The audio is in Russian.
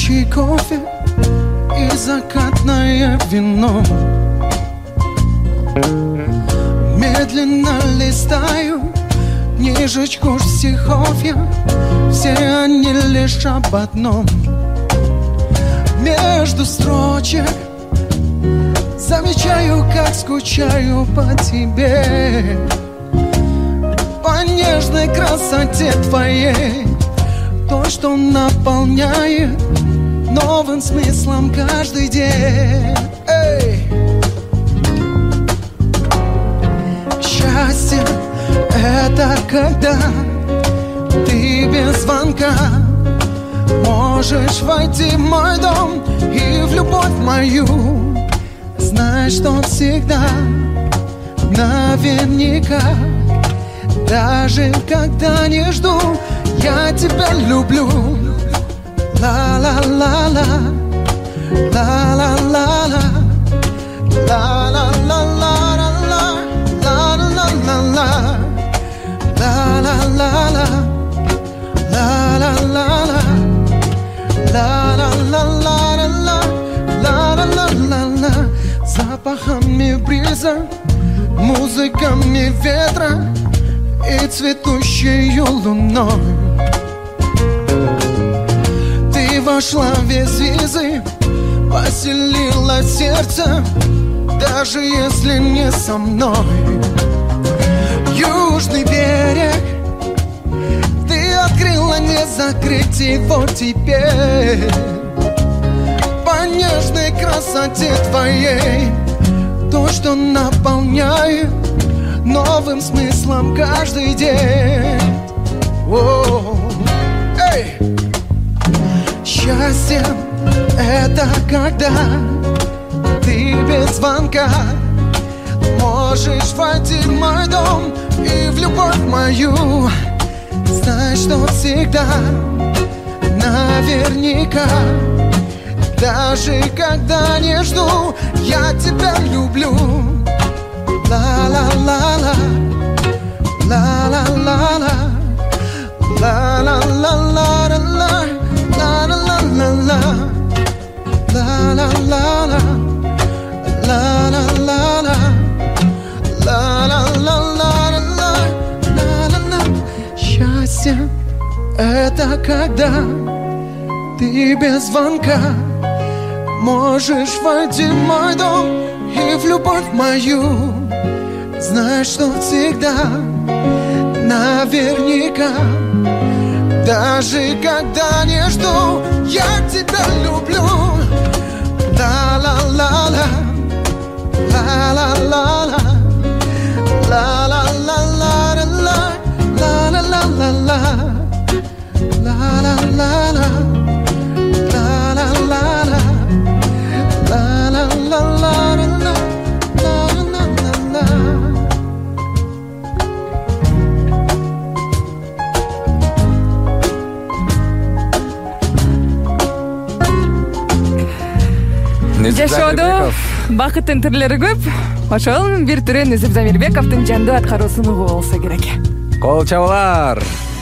горячий кофе и закатное вино. Медленно листаю книжечку стихов я, все они лишь об одном. Между строчек замечаю, как скучаю по тебе, по нежной красоте твоей, то, что наполняет новым смыслом каждый день. Эй! Счастье — это когда ты без звонка можешь войти в мой дом и в любовь мою. Знаешь, что всегда, наверняка, даже когда не жду, я тебя люблю. Ла-ла-ла-ла, ла-ла-ла-ла, ла-ла-ла-ла, ла-ла-ла-ла, ла-ла-ла-ла, ла-ла-ла-ла, ла-ла-ла-ла, ла-ла-ла-ла, запахами бриза, музыками ветра и цветущей луной. Ты вошла без визы, поселила сердце, даже если не со мной. Южный берег, ты открыла, не закрыть его теперь. По нежной красоте твоей, то, что наполняет новым смыслом каждый день. О-о-о. Эй! Счастье — это когда ты без звонка можешь войти в мой дом и в любовь мою. Знаешь, что всегда, наверняка, даже когда не жду, я тебя люблю. Ла-ла-ла-ла, ла-ла-ла-ла, ла-ла-ла-ла-ла, ла-ла-ла-ла, ла-ла-ла-ла, ла-ла-ла-ла, ла-ла-ла-ла-ла. Счастье — это когда ты без звонка можешь войти в мой дом и в любовь мою. Знаешь, что всегда, наверняка, даже когда не жду, я тебя люблю. Ла-ла-ла-ла, ла-ла-ла-ла, ла-ла-ла-ла-ла, ла-ла-ла-ла-ла, ла-ла-ла-ла, ла-ла-ла-ла, ла-ла-ла-ла-ла. Жашоодо бакыттын түрлөрү көп. Ошол бир түрү Незип Замирбековдун жандуу аткаруусун угуу болсо керек. Кол чабуулар.